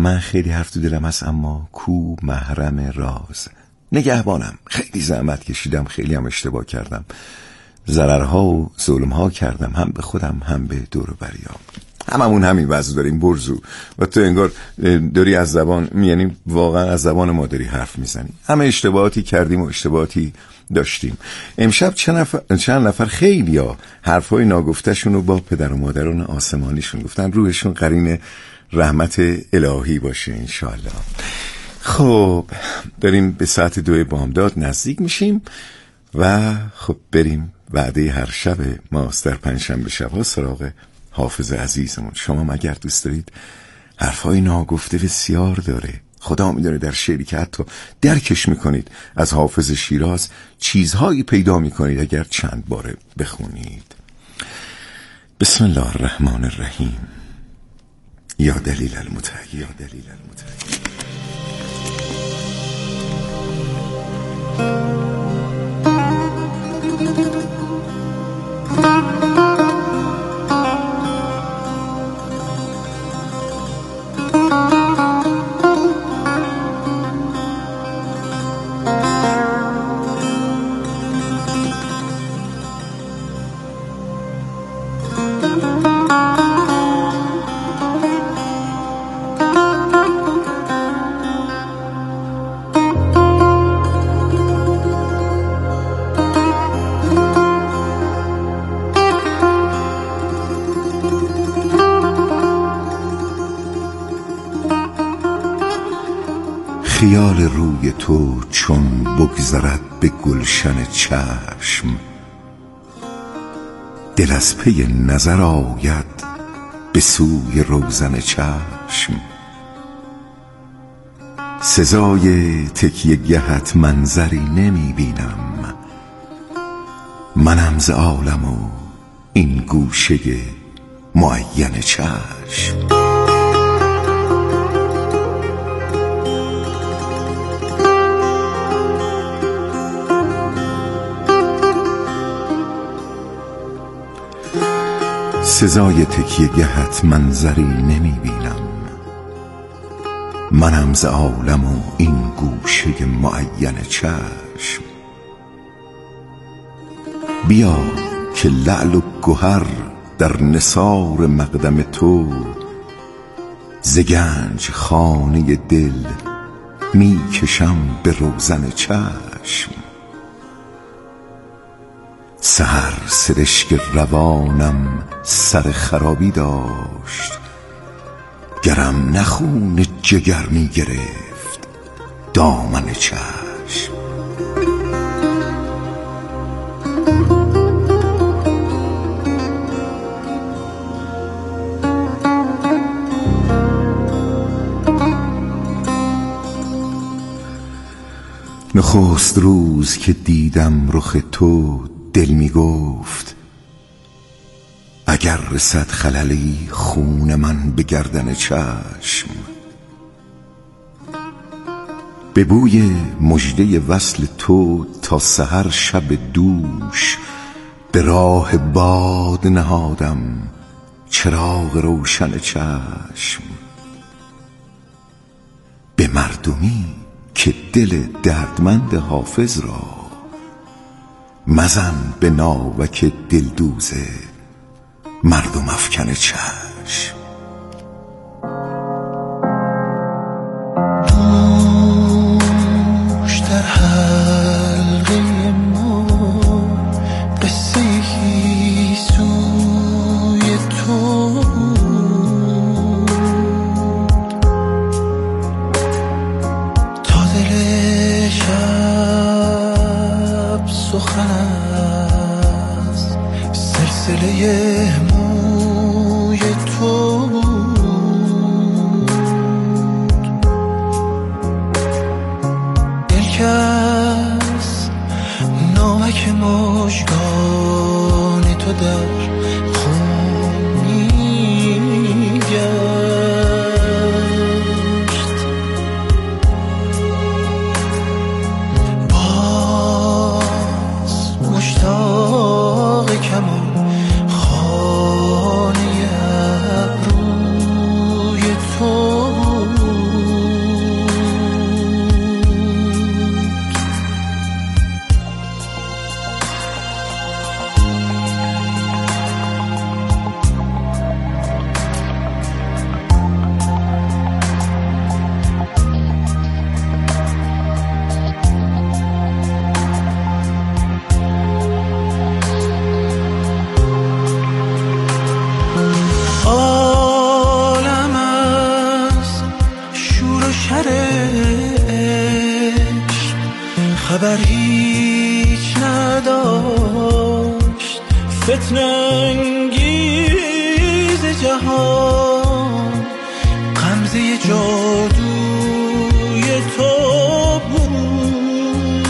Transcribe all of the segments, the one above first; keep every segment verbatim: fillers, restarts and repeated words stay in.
من خیلی حرف تو دلم هست، اما کو محرم راز؟ نگهبانم. خیلی زحمت کشیدم، خیلی هم اشتباه کردم، ضررها و ظلمها کردم، هم به خودم هم به دور و بریام. هممون همین وضع داریم برزو، و تو انگار داری از زبان، یعنی واقعا از زبان ما داری حرف میزنی. همه اشتباهاتی کردیم و اشتباهاتی داشتیم. امشب چند نفر, چند نفر خیلی ها حرفای ناگفتهشون رو با پدر و مادران آسمانیشون گفتن. روحشون قرین رحمت الهی باشه انشالله. خب داریم به ساعت دو بامداد نزدیک میشیم و خب بریم. وعده هر شب ماست در پنجشنبه شب‌ها سراغ حافظ عزیزمون. شما مگر دوست دارید؟ حرفای ناگفته بسیار داره. خدا میدونه در شعری که حتی درکش میکنید از حافظ شیراز چیزهایی پیدا میکنید اگر چند باره بخونید. بسم الله الرحمن الرحیم. یا دلیل المتحی، یا دلیل المتحی. خیال روی تو چون بگذرد به گلشن چشم، دل از پی نظر آید به سوی روزن چشم. سزای تکیه گهت منظری نمی بینم، منم ز عالم و این گوشه معین چشم. سزای تکیه گهت منظری نمی بینم، منم ز عالم و این گوشه معین چشم. بیا که لعل و گهر در نثار مقدم تو، ز گنج خانه دل می کشم به روزن چشم. سحر سرشک روانم سر خرابی داشت، گرم نخون جگر می گرفت دامن چشم. نخست روز که دیدم رخ تو، دل می گفت اگر رسد خللی خون من به گردن چشم. به بوی مژده وصل تو تا سحر شب دوش، به راه باد نهادم چراغ روشن چشم. به مردمی که دل دردمند حافظ را، مزن به ناوک دلدوز مردم افکن چشم. دوش در حلقه ما قصه ای سوی تو، تا دل شب سخن است سلسله موی تو بود. دل کس نامک مژگان تو در خون می گشت. باز مشتاق کمان خانه ابروی تو بود. خبر هیچ نداشت، فتنه انگیز جهان، غمزه جادوی تو بود.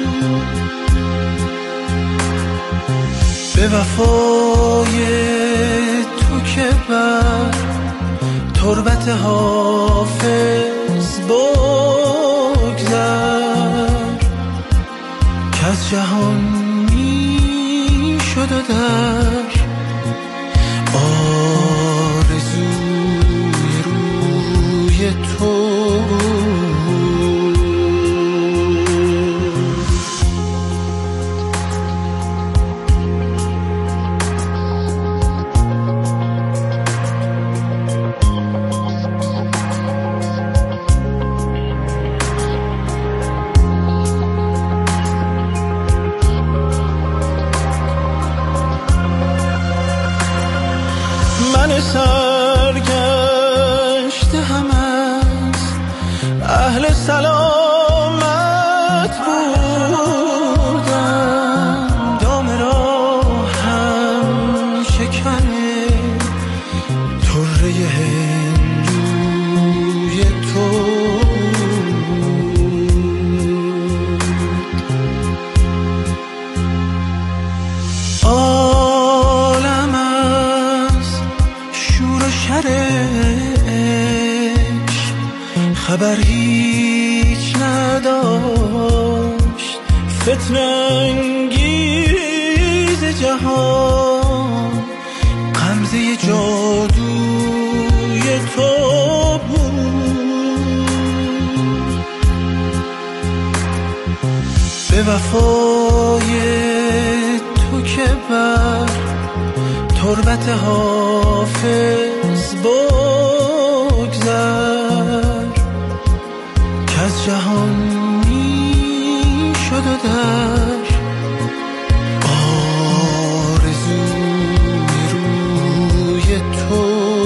به وفای تو که بر تربت حافظ بگذر، که از جهان می شد و در آرزوی روی تو. من سرگشته هم از اهل سلامت بودم، دام راهم شکن طره هندوی تو. خبر هیچ نداشت، فتنه انگیز جهان، غمزه جادوی تو بود. به وفای تو که بر تربت حافظ بگذر، که از جهان می شد و در آرزوی روی تو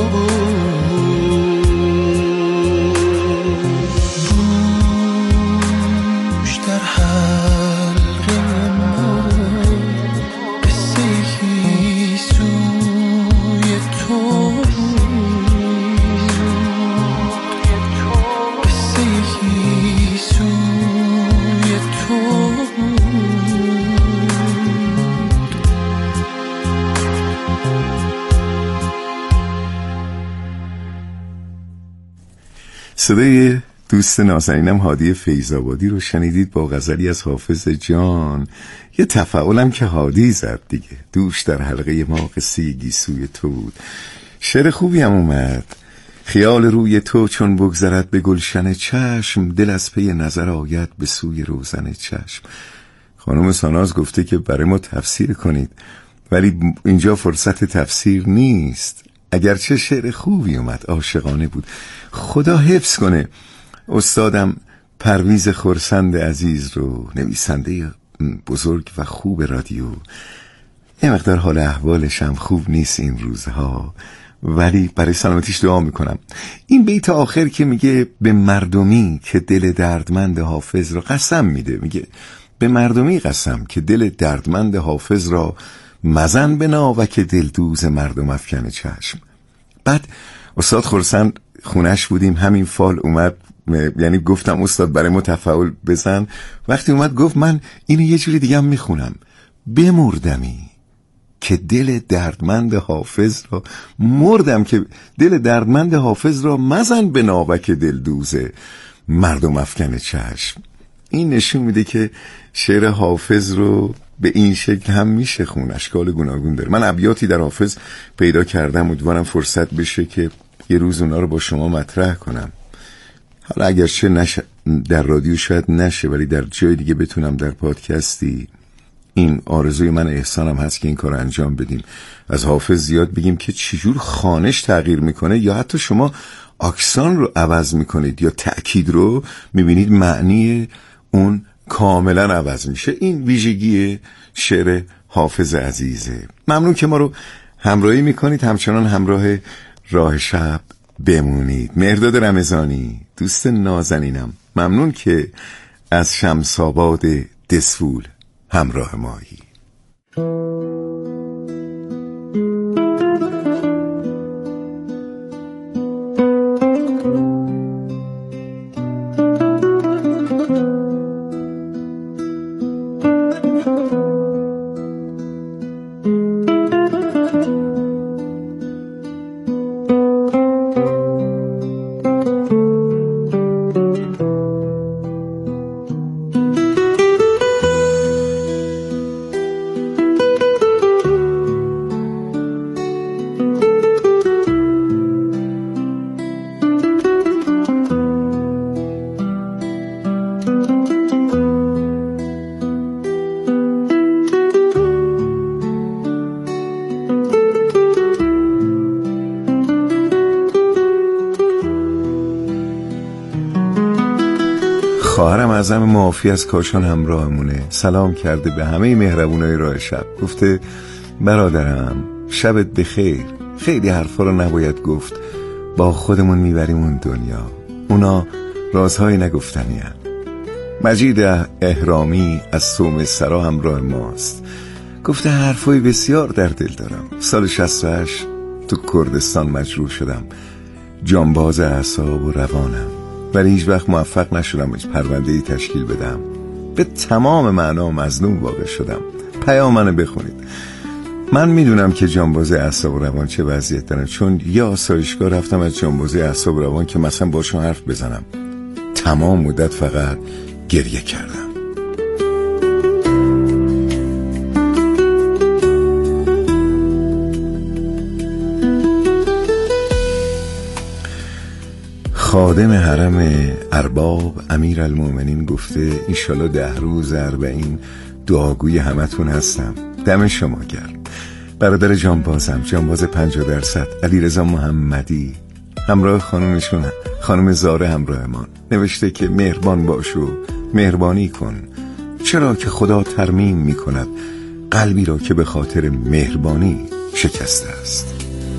بوش در حلقه من، قصه گیسوی تو، قصه گیسوی تو. صدای دوست نازنینم هادی فیض‌آبادی رو شنیدید با غزلی از حافظ جان. یه تفاعلم که هادی زد دیگه، دوش در حلقه ما قصه گیسوی تو بود. شعر خوبی هم اومد. خیال روی تو چون بگذرد به گلشن چشم، دل از پی نظر آید به سوی روزن چشم. خانم ساناز گفته که برای ما تفسیر کنید، ولی اینجا فرصت تفسیر نیست. اگرچه شعر خوبی اومد، عاشقانه بود. خدا حفظ کنه استادم پرویز خرسند عزیز رو، نویسنده بزرگ و خوب رادیو. یه مقدار حال احوالش هم خوب نیست این روزها، ولی برای سلامتیش دعا میکنم. این بیت آخر که میگه به مردمی که دل دردمند حافظ را قسم میده، میگه به مردمی قسم که دل دردمند حافظ را مزن بنا و که دلدوز مردم افکن چشم. بعد استاد خرسند خونش بودیم، همین فال اومد، یعنی گفتم استاد برای ما تفاعل بزن. وقتی اومد گفت من اینو یه جوری دیگه هم میخونم، بمردمی که دل دردمند حافظ را، مردم که دل دردمند حافظ را مزن به ناوک دلدوز مردم افکن چشم. این نشون میده که شعر حافظ رو به این شکل هم میشه خون، اشکال گوناگون داره. من ابیاتی در حافظ پیدا کردم، امیدوارم فرصت بشه که یه روز اونا رو با شما مطرح کنم. حالا اگرچه نشه در رادیو شاید نشه، ولی در جای دیگه بتونم در پادکستی. این آرزوی من، احسانم هست که این کار انجام بدیم، از حافظ زیاد بگیم که چجور خوانش تغییر میکنه، یا حتی شما اکسان رو عوض میکنید یا تأکید رو میبینید معنی اون کاملا عوض میشه. این ویژگی شعر حافظ عزیزه. ممنون که ما رو همراهی میکنید، همچنان همراه راه شب بمونید. مهرداد رمضانی دوست نازنینم، ممنون که از شمس‌آباد دسفول همراه مایی. خواهرم اعظم معافی از کاشان همراهمونه. سلام کرده به همه مهربونای راه شب. گفته برادرم شبت بخیر. خیلی حرفا رو نباید گفت، با خودمون میبریم اون دنیا، اونا رازهای نگفتنی هن. مجید احرامی از سوم سرا همراه ماست. گفته حرفای بسیار در دل دارم. سال شصت و هشت تو کردستان مجروح شدم، جانباز اعصاب و روانم، ولی هیچ وقت موفق نشدم هیچ پرونده‌ای تشکیل بدم. به تمام معنا مظلوم واقع شدم. پیام منو بخونید. من میدونم که جانباز اعصاب و روان چه وضعیت دارن، چون یا آسایشگاه رفتم از جانبازی اعصاب و روان که مثلا باشون حرف بزنم. تمام مدت فقط گریه کردم. خادم حرم ارباب امیرالمومنین گفته انشالله ده روز اربعین دعاگوی همتون هستم. دم شما گرم. برادر جانبازم، جانباز پنجاه درصد، علیرضا محمدی همراه خانومشون خانم زاره همراهمان، نوشته که مهربان باش و مهربانی کن، چرا که خدا ترمیم می کند قلبی را که به خاطر مهربانی شکسته است.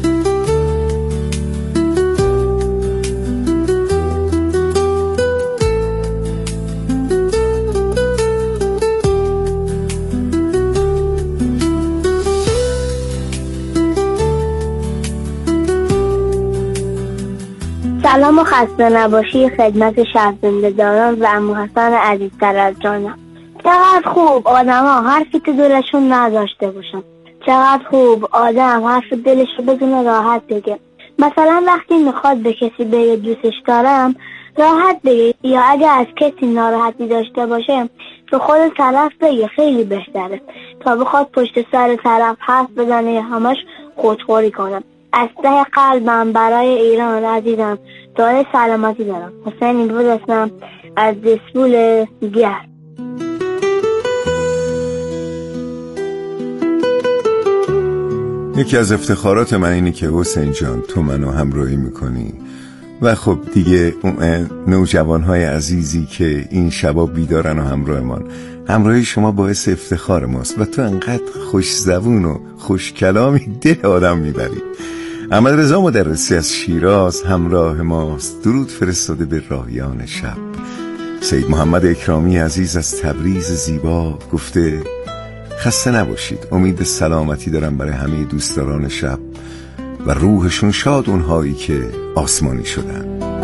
سلام و خسته نباشی خدمت شهرزنده‌داران و عمو حسن عزیزتر از جانم. چقدر خوب آدم ها حرفی تو دلشون نداشته باشن. چقدر خوب آدم حرف دلش رو بدون راحت بگه. مثلا وقتی میخواد به کسی بگه دوستش دارم راحت بگه، یا اگه از کسی ناراحتی داشته باشه تو خود طرف بگه، خیلی بهتره تا بخواد پشت سر طرف حرف بزنه یا همش خودخوری کنه. از ته قلبم برای ایران عزیزم دعای سلامتی دارم. حسین بود اسمم از دسفول گرد. یکی از افتخارات من اینی که حسین جان تو منو همراهی میکنی و خب دیگه نوجوانهای عزیزی که این شبا بیدارن و همراهمان، همراهی شما باعث افتخار ماست و تو انقدر خوش زبون و خوش کلامی دل آدم میبری. احمد رضا مدرسی از شیراز همراه ماست، درود فرستاده به راهیان شب. سید محمد اکرامی عزیز از تبریز زیبا گفته خسته نباشید، امید سلامتی دارم برای همه دوستداران شب و روحشون شاد اونهایی که آسمانی شدن.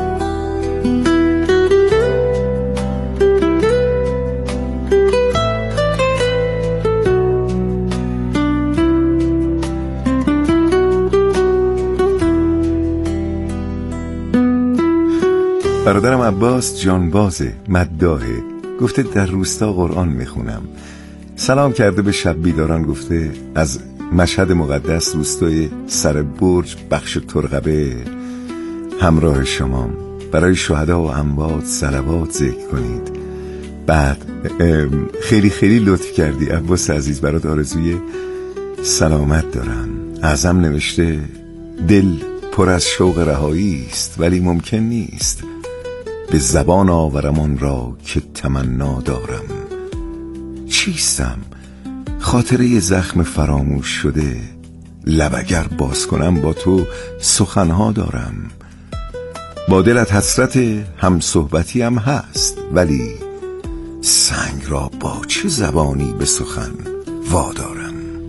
برادرم عباس جانبازه مداحه گفته در روستا قرآن میخونم. سلام کرده به شب بیداران، گفته از مشهد مقدس روستای سر برج بخش ترقبه همراه شمام. برای شهدا و اموات صلوات ذکر کنید. بعد خیلی خیلی لطف کردی عباس عزیز، برات آرزوی سلامت دارم. اعظم نوشته دل پر از شوق رهایی است ولی ممکن نیست به زبان آورم آن را که تمنا دارم. چیستم؟ خاطره زخم فراموش شده، لب اگر باز کنم با تو سخنها دارم. با دلت حسرت هم صحبتی هم هست ولی سنگ را با چه زبانی به سخن وادارم؟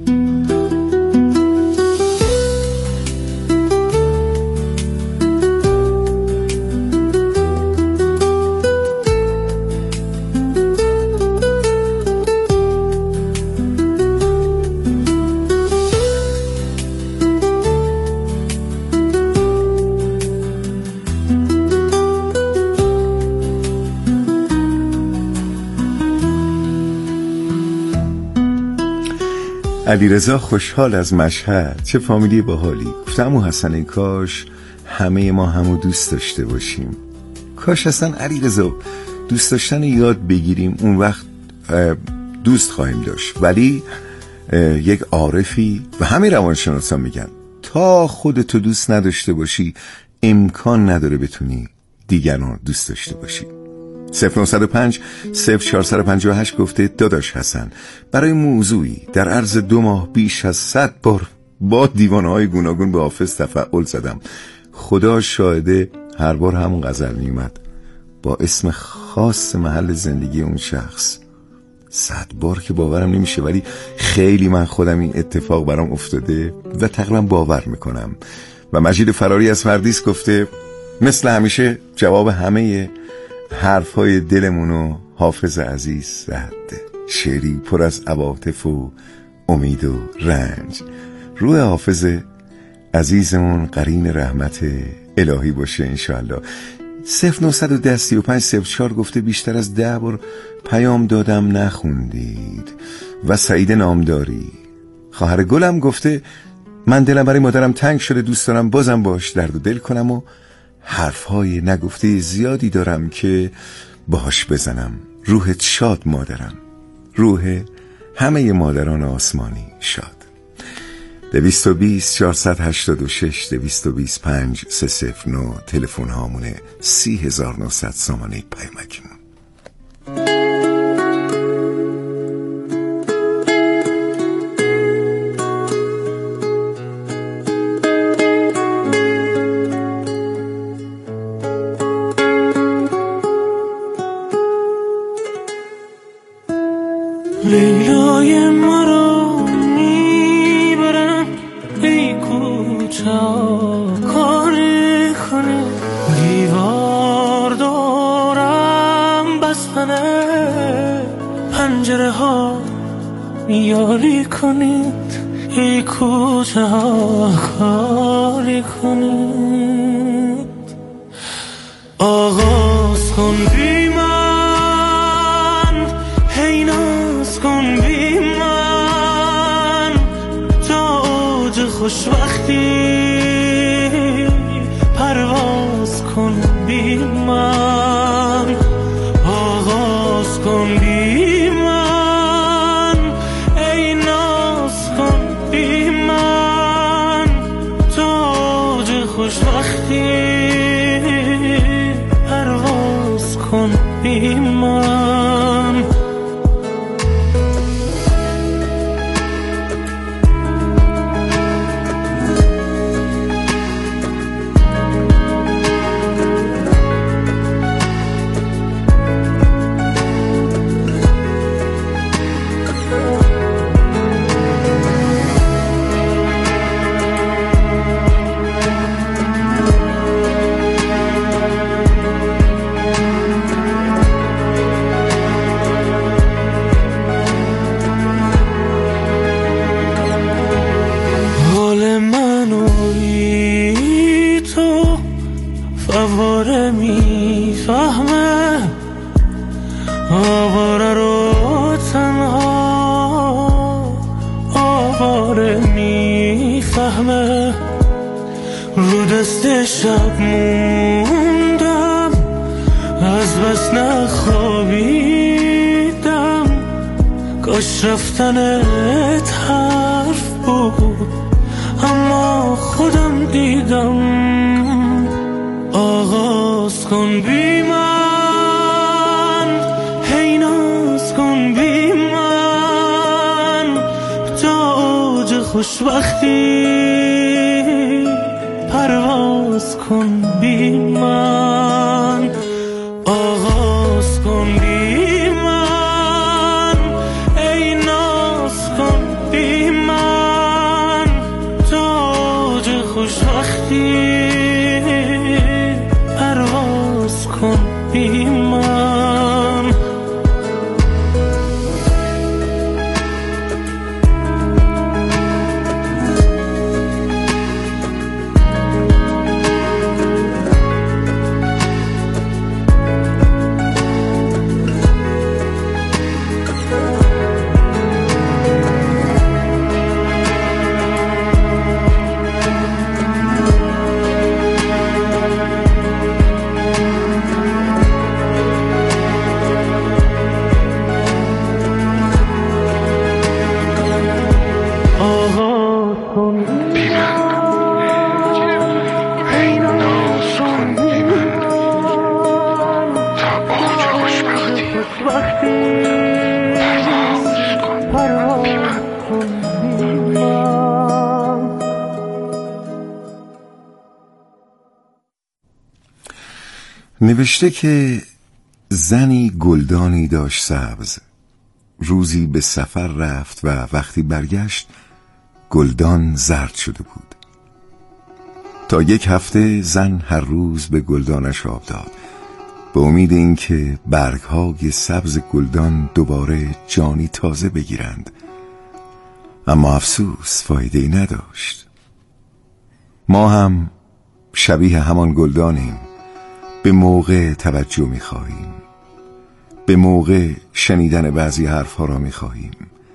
علیرضا خوشحال از مشهد: چه فامیلی باحالی. گفتم عمو حسن ای کاش همه ما همو دوست داشته باشیم. کاش اصلا علیرضا دوست داشتن یاد بگیریم، اون وقت دوست خواهیم داشت. ولی یک عارفی و همه روانشناسا میگن تا خودتو دوست نداشته باشی امکان نداره بتونی دیگران دوست داشته باشی. صفر نهصد و پنج صفر چهارصد و پنجاه و هشت گفته داداش حسن، برای موضوعی در عرض دو ماه بیش از صد بار با دیوانه‌های گوناگون به حافظ تفعول زدم. خدا شاهده هر بار همون غزل میومد با اسم خاص محل زندگی اون شخص. صد بار که باورم نمیشه، ولی خیلی من خودم این اتفاق برام افتاده و تقریبا باور میکنم. و مجید فراری از فردیس گفته مثل همیشه جواب همه حرفای دلمونو حافظ عزیز زد. شعری پر از عواطف و امید و رنج. روح حافظ عزیزمون قرین رحمت الهی باشه انشاءالله. صفر نهصد و ده سی و پنج صفر چهار گفته بیشتر از ده بار پیام دادم نخوندید. و سعید نامداری خواهر گلم گفته من دلم برای مادرم تنگ شده، دوست دارم بازم باش درد و دل کنم و حرفهای نگفته زیادی دارم که باهاش بزنم. روحت شاد مادرم، روح همه مادران آسمانی شاد. دویست و بیست چهارصد و هشتاد و شش دویست و بیست پنج سه صفر نه تلفن هامونه. سی هزار و نهصد سامانه پیامکمون. لیلای مرا میبرم ای کوچا کاری کنه، دیوار دارم بستنه، پنجره ها یاری کنید ای کوچا کاری کنید. آغاز کن بی من، هی ناز کن بی من، تا اوج خوشبختی پرواز کن بی من. آغاز کن بی من، ای ناز کن بی من، تا اوج خوشبختی پرواز کن بی من. آواره میفهمه، آواره رو تنها آواره میفهمه. رو دست شب موندم، از بس نخوابیدم، کاش رفتنت حرف بود اما خودم دیدم. آغاز کن بی من، هی ناز کن بی من، تا اوج خوشبختی پرواز کن بی من. آغاز کن بی من، بی من. نوشته که زنی گلدانی داشت سبز، روزی به سفر رفت و وقتی برگشت گلدان زرد شده بود. تا یک هفته زن هر روز به گلدانش آب داد به امید اینکه برگ‌های سبز گلدان دوباره جانی تازه بگیرند، اما افسوس فایده‌ای نداشت. ما هم شبیه همان گلدانیم، به موقع توجه می‌خواهیم، به موقع شنیدن بعضی حرف‌ها را می‌خواهیم.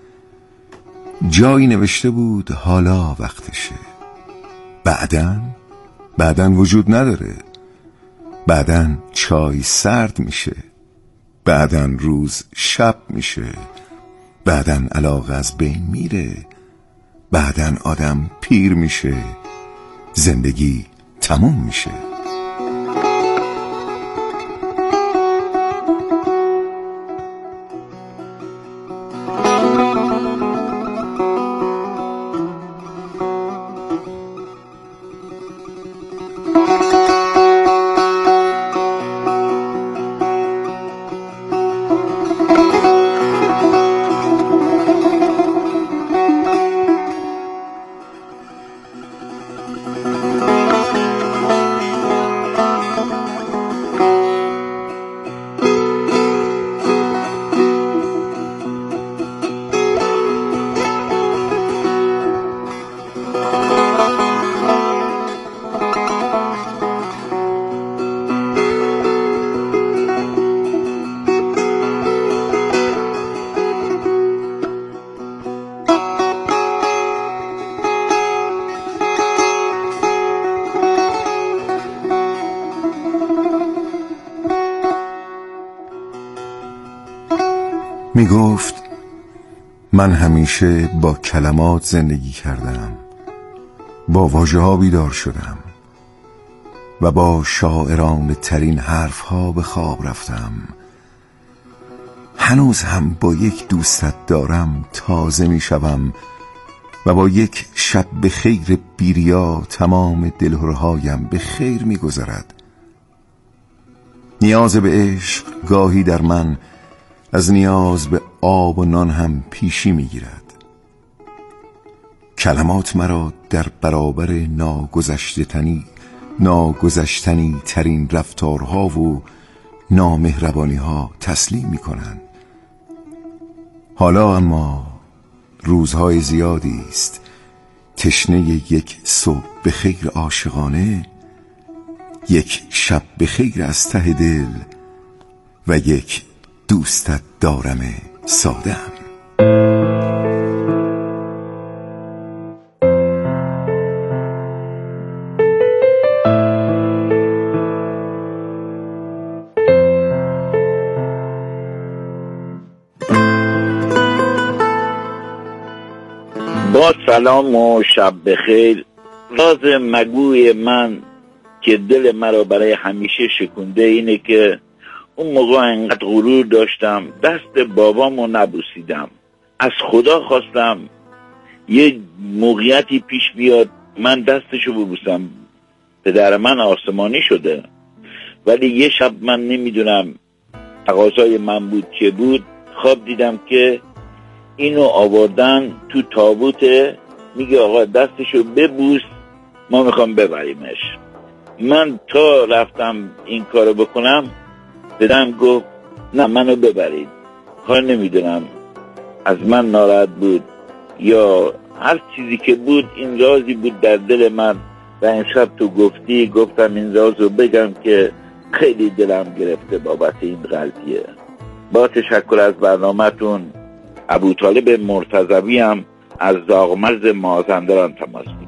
جایی نوشته بود حالا وقتشه، بعدن بعدن وجود نداره، بعدن چای سرد میشه، بعدن روز شب میشه، بعدن علاقه از بین میره، بعدن آدم پیر میشه، زندگی تموم میشه. می گفت من همیشه با کلمات زندگی کردم، با واژه ها بیدار شدم و با شاعرانه ترین حرف ها به خواب رفتم. هنوز هم با یک دوستت دارم تازه می شوم و با یک شب به خیر بیریا تمام دلهرهایم به خیر می گذرد. نیاز به عشق گاهی در من از نیاز به آب و نان هم پیشی می گیرد. کلمات مرا در برابر ناگذشتنی ناگذشتنی ترین رفتارها و نامهربانی ها تسلیم می کنند. حالا اما روزهای زیادی است تشنه یک صبح به خیر عاشقانه، یک شب به خیر از ته دل و یک دوستت دارم ساده هم. با سلام و شب بخیر. راز مگوی من که دل مرا برای همیشه شکونده اینه که اون موقع انقدر غرور داشتم دست بابامو نبوسیدم. از خدا خواستم یه موقعیتی پیش بیاد من دستشو ببوسم. پدر من آسمانی شده، ولی یه شب من نمیدونم تقاضای من بود که بود، خواب دیدم که اینو آوردن تو تابوت، میگه آقا دستشو ببوس ما میخوام ببریمش. من تا رفتم این کارو بکنم بدم گفت نه منو ببرید. کار نمیدونم از من ناراحت بود یا هر چیزی که بود، این رازی بود در دل من و این شب تو گفتی گفتم این رازو بگم که خیلی دلم گرفته بابت این قضیه. با تشکر از برنامه‌تون. ابوطالب مرتضوی هم از داغمرز مازندران تماس می‌گیرم.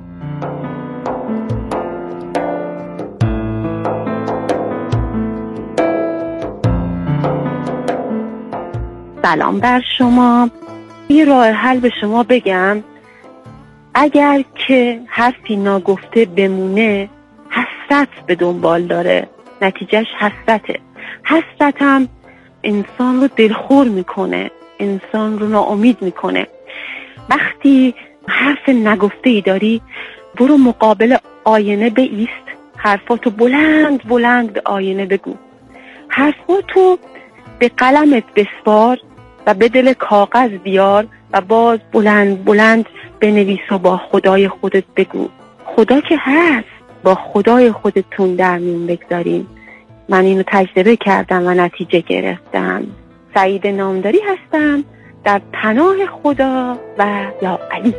سلام بر شما. یه راه حل به شما بگم. اگر که حرفی ناگفته بمونه، حسرت به دنبال داره، نتیجهش حسرته. حسرت هم انسان رو دلخور میکنه، انسان رو ناامید میکنه. وقتی حرف نگفته‌ای داری، برو مقابل آینه بایست، حرفاتو بلند بلند به آینه بگو، حرفاتو به قلمت بسپار و به دل کاغذ بیار و باز بلند بلند بنویس و با خدای خودت بگو. خدا که هست، با خدای خودتون در میون بگذارین. من اینو تجربه کردم و نتیجه گرفتم. سعید نامداری هستم، در پناه خدا و یا علی.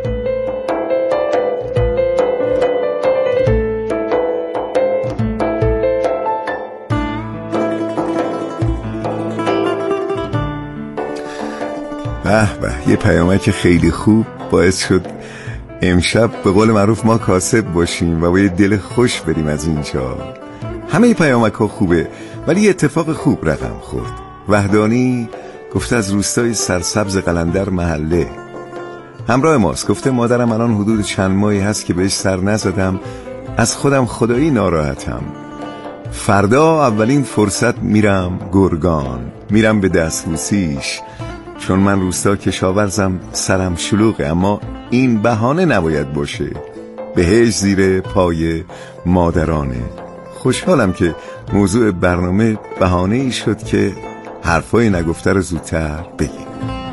به به، یه پیامک خیلی خوب باعث شد امشب به قول معروف ما کاسب باشیم و با یه دل خوش بریم از اینجا. همه پیامک ها خوبه ولی یه اتفاق خوب رقم خورد. وحدانی گفته از روستای سرسبز قلندر محله همراه ماست. گفته مادرم الان حدود چند ماهی هست که بهش سر نزدم، از خودم خدایی ناراحتم. فردا اولین فرصت میرم گرگان، میرم به دستبوسیش، چون من روستا کشاورزم، سرم شلوغه، اما این بهانه نباید باشه. بهش زیر پای مادرانه. خوشحالم که موضوع برنامه بهانه ای شد که حرفای نگفته رو زودتر بگیم.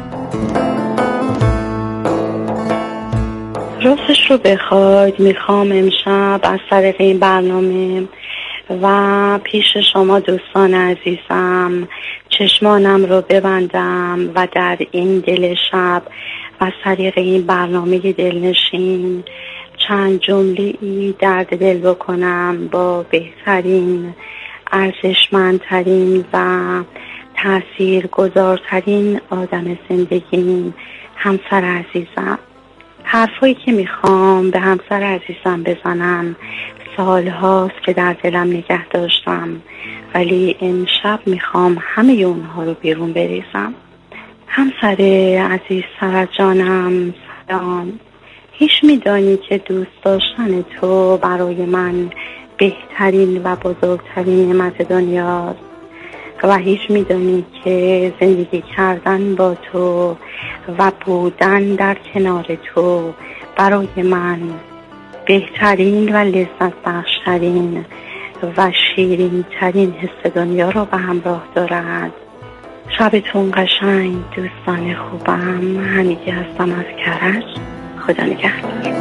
راستش رو بخواید میخوام امشب از طریق این برنامه و پیش شما دوستان عزیزم چشمانم رو ببندم و در این دل شب از طریق این برنامه دلنشین چند جمله ای درد دل بکنم با بهترین، ارزشمندترین و تاثیرگذارترین آدم زندگیم، همسر عزیزم. حرفایی که میخوام به همسر عزیزم بزنم سال هاست که در دلم نگه داشتم، ولی امشب میخوام همه اونها رو بیرون بریزم. همسر عزیز سر جانم، سلام. هیچ میدانی که دوست داشتن تو برای من بهترین و بزرگترین نعمت دنیاست و هیچ میدانی که زندگی کردن با تو و بودن در کنار تو برای من بهترین و لذت بخشترین و شیرین ترین حس دنیا رو به همراه دارد. شبتون قشنگ دوستان خوبم. همیشه هستم از کرج. خدا نگهدار.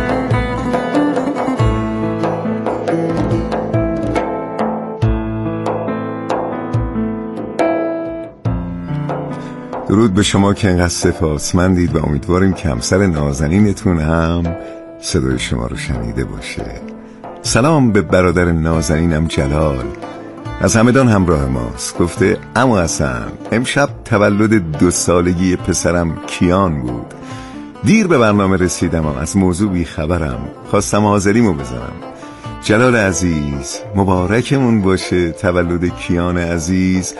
درود به شما که اینقدر سپاسمندید و امیدواریم که همسر نازنینتون هم صدای شما رو شنیده باشه. سلام به برادر نازنینم جلال، از همدان همراه ماست. گفته عمو حسن امشب تولد دو سالگی پسرم کیان بود، دیر به برنامه رسیدم و از موضوع بی خبرم، خواستم حاضریمو بزنم. جلال عزیز مبارکمون باشه تولد کیان عزیز.